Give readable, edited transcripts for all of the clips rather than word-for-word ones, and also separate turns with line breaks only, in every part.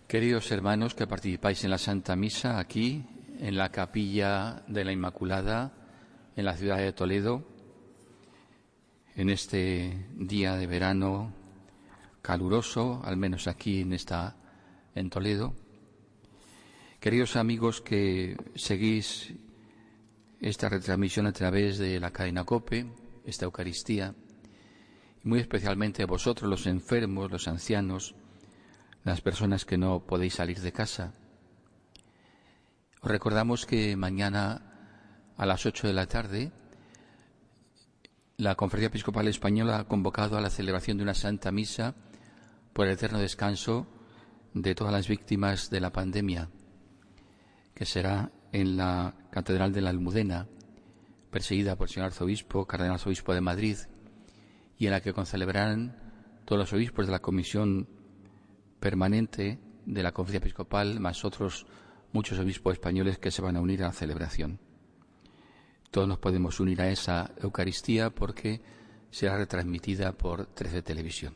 Queridos hermanos que participáis en la Santa Misa aquí, en la Capilla de la Inmaculada, en la ciudad de Toledo, en este día de verano caluroso, al menos aquí en Toledo. Queridos amigos que seguís esta retransmisión a través de la cadena COPE, esta Eucaristía, y muy especialmente vosotros, los enfermos, los ancianos, las personas que no podéis salir de casa. Os recordamos que mañana a las 8 de la tarde la Conferencia Episcopal Española ha convocado a la celebración de una Santa Misa por el eterno descanso de todas las víctimas de la pandemia, que será en la Catedral de la Almudena, presidida por el señor arzobispo, cardenal arzobispo de Madrid, y en la que concelebrarán todos los obispos de la Comisión Permanente de la Conferencia Episcopal, más otros muchos obispos españoles que se van a unir a la celebración. Todos nos podemos unir a esa Eucaristía porque será retransmitida por 13 Televisión.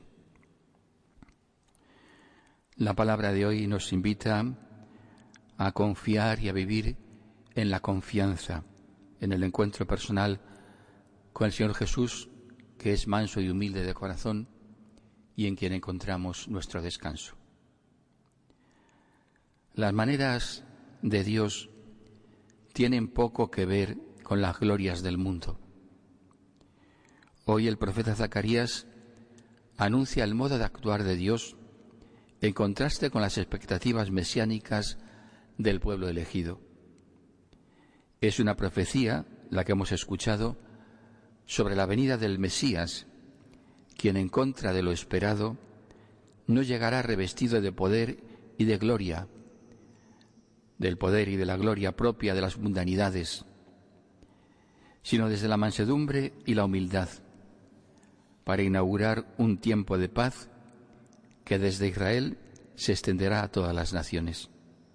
La palabra de hoy nos invita a confiar y a vivir en la confianza, en el encuentro personal con el Señor Jesús, que es manso y humilde de corazón, y en quien encontramos nuestro descanso. Las maneras de Dios tienen poco que ver con las glorias del mundo. Hoy el profeta Zacarías anuncia el modo de actuar de Dios en contraste con las expectativas mesiánicas del pueblo elegido. Es una profecía, la que hemos escuchado, sobre la venida del Mesías, quien en contra de lo esperado no llegará revestido de poder y de gloria, del poder y de la gloria propia de las mundanidades, sino desde la mansedumbre y la humildad, para inaugurar un tiempo de paz que desde Israel se extenderá a todas las naciones.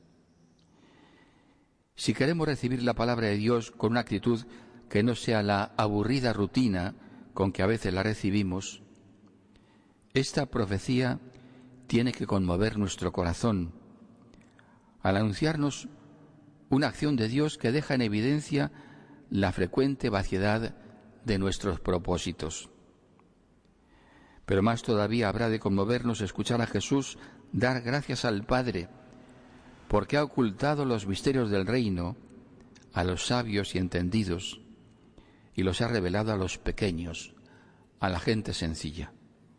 Si queremos recibir la palabra de Dios con una actitud que no sea la aburrida rutina con que a veces la recibimos, esta profecía tiene que conmover nuestro corazón al anunciarnos una acción de Dios que deja en evidencia la frecuente vaciedad de nuestros propósitos. Pero más todavía habrá de conmovernos escuchar a Jesús dar gracias al Padre, porque ha ocultado los misterios del reino a los sabios y entendidos, y los ha revelado a los pequeños, a la gente sencilla.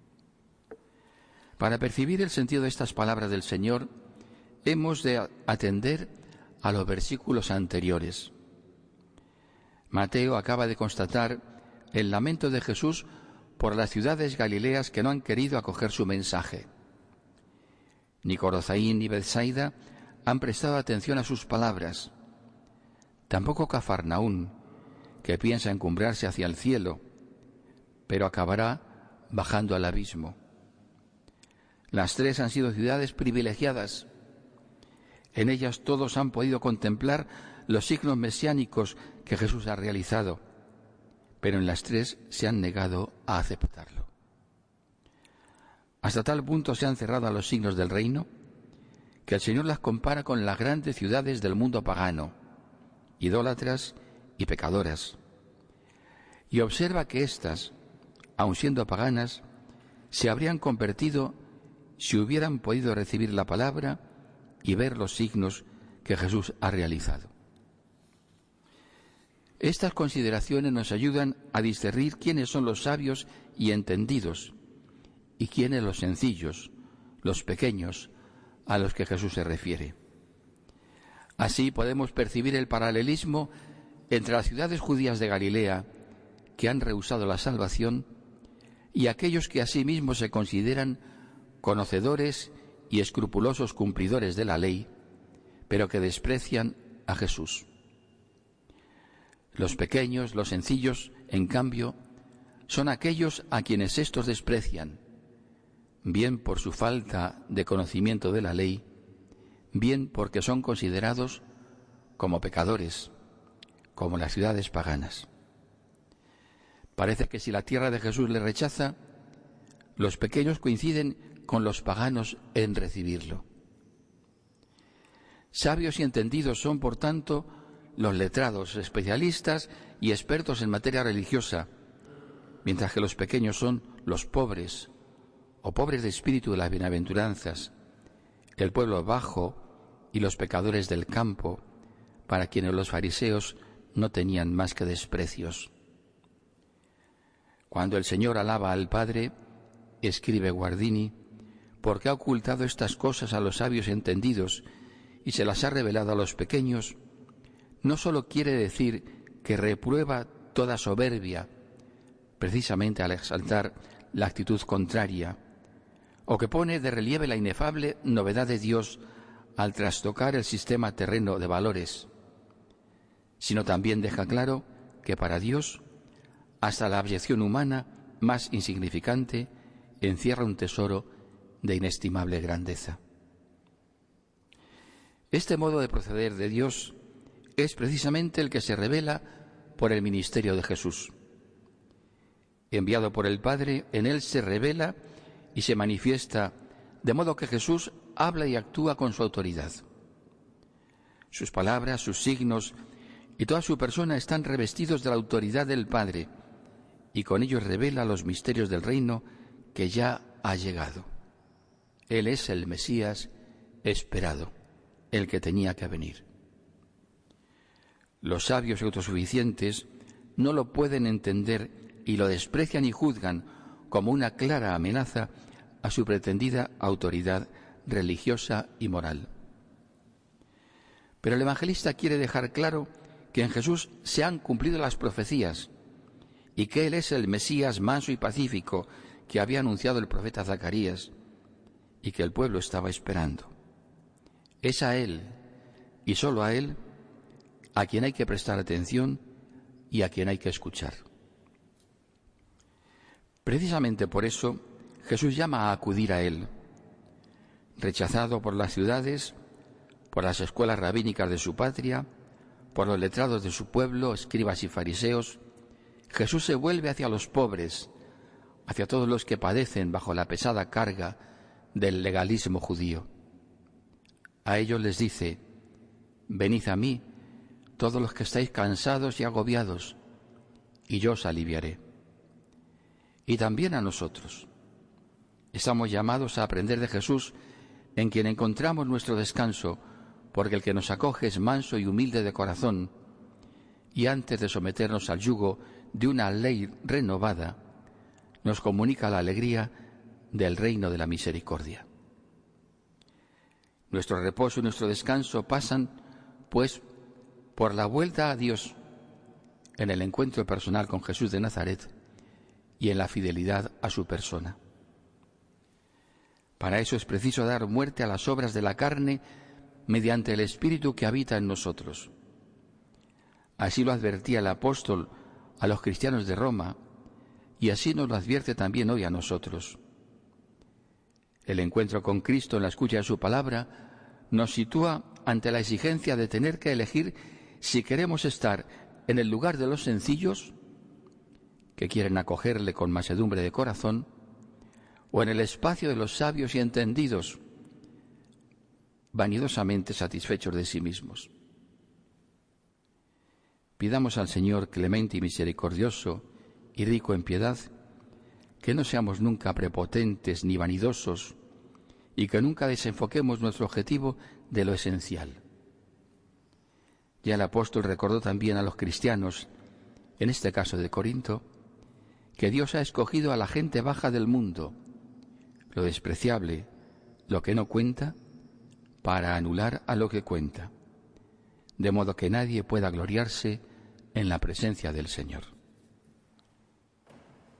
Para percibir el sentido de estas palabras del Señor, hemos de atender a los versículos anteriores. Mateo acaba de constatar el lamento de Jesús por las ciudades galileas que no han querido acoger su mensaje. Ni Corozaín ni Betsaida han prestado atención a sus palabras. Tampoco Cafarnaún, que piensa encumbrarse hacia el cielo, pero acabará bajando al abismo. Las tres han sido ciudades privilegiadas. En ellas todos han podido contemplar los signos mesiánicos que Jesús ha realizado, pero en las tres se han negado a aceptarlo. Hasta tal punto se han cerrado a los signos del reino que el Señor las compara con las grandes ciudades del mundo pagano, idólatras y pecadoras, y observa que éstas, aun siendo paganas, se habrían convertido si hubieran podido recibir la palabra y ver los signos que Jesús ha realizado. Estas consideraciones nos ayudan a discernir quiénes son los sabios y entendidos y quiénes los sencillos, los pequeños, a los que Jesús se refiere. Así podemos percibir el paralelismo entre las ciudades judías de Galilea, que han rehusado la salvación, y aquellos que asimismo se consideran conocedores y escrupulosos cumplidores de la ley, pero que desprecian a Jesús. Los pequeños, los sencillos, en cambio, son aquellos a quienes éstos desprecian, bien por su falta de conocimiento de la ley, bien porque son considerados como pecadores, como las ciudades paganas. Parece que si la tierra de Jesús le rechaza, los pequeños coinciden con los paganos en recibirlo. Sabios y entendidos son, por tanto, los letrados, especialistas y expertos en materia religiosa, mientras que los pequeños son los pobres, o pobres de espíritu de las bienaventuranzas, el pueblo bajo y los pecadores del campo, para quienes los fariseos no tenían más que desprecios. Cuando el Señor alaba al Padre, escribe Guardini, porque ha ocultado estas cosas a los sabios entendidos y se las ha revelado a los pequeños, no sólo quiere decir que reprueba toda soberbia, precisamente al exaltar la actitud contraria, o que pone de relieve la inefable novedad de Dios al trastocar el sistema terreno de valores, sino también deja claro que para Dios, hasta la abyección humana más insignificante encierra un tesoro de inestimable grandeza. Este modo de proceder de Dios es precisamente el que se revela por el ministerio de Jesús. Enviado por el Padre, en él se revela y se manifiesta, de modo que Jesús habla y actúa con su autoridad. Sus palabras, sus signos y toda su persona están revestidos de la autoridad del Padre, y con ellos revela los misterios del reino que ya ha llegado. Él es el Mesías esperado, el que tenía que venir. Los sabios y autosuficientes no lo pueden entender y lo desprecian y juzgan como una clara amenaza a su pretendida autoridad religiosa y moral. Pero el evangelista quiere dejar claro que en Jesús se han cumplido las profecías y que Él es el Mesías manso y pacífico que había anunciado el profeta Zacarías y que el pueblo estaba esperando. Es a Él, y solo a Él, a quien hay que prestar atención y a quien hay que escuchar. Precisamente por eso, Jesús llama a acudir a Él. Rechazado por las ciudades, por las escuelas rabínicas de su patria, por los letrados de su pueblo, escribas y fariseos, Jesús se vuelve hacia los pobres, hacia todos los que padecen bajo la pesada carga del legalismo judío. A ellos les dice: venid a mí, todos los que estáis cansados y agobiados, y yo os aliviaré. Y también a nosotros. Estamos llamados a aprender de Jesús, en quien encontramos nuestro descanso, porque el que nos acoge es manso y humilde de corazón, y antes de someternos al yugo de una ley renovada, nos comunica la alegría del reino de la misericordia. Nuestro reposo y nuestro descanso pasan, pues, por la vuelta a Dios en el encuentro personal con Jesús de Nazaret y en la fidelidad a su persona. Para eso es preciso dar muerte a las obras de la carne mediante el Espíritu que habita en nosotros. Así lo advertía el apóstol a los cristianos de Roma, y así nos lo advierte también hoy a nosotros. El encuentro con Cristo en la escucha de su palabra nos sitúa ante la exigencia de tener que elegir si queremos estar en el lugar de los sencillos, que quieren acogerle con mansedumbre de corazón, o en el espacio de los sabios y entendidos, vanidosamente satisfechos de sí mismos. Pidamos al Señor clemente y misericordioso y rico en piedad, que no seamos nunca prepotentes ni vanidosos y que nunca desenfoquemos nuestro objetivo de lo esencial. Ya el apóstol recordó también a los cristianos, en este caso de Corinto, que Dios ha escogido a la gente baja del mundo, lo despreciable, lo que no cuenta, para anular a lo que cuenta, de modo que nadie pueda gloriarse en la presencia del Señor.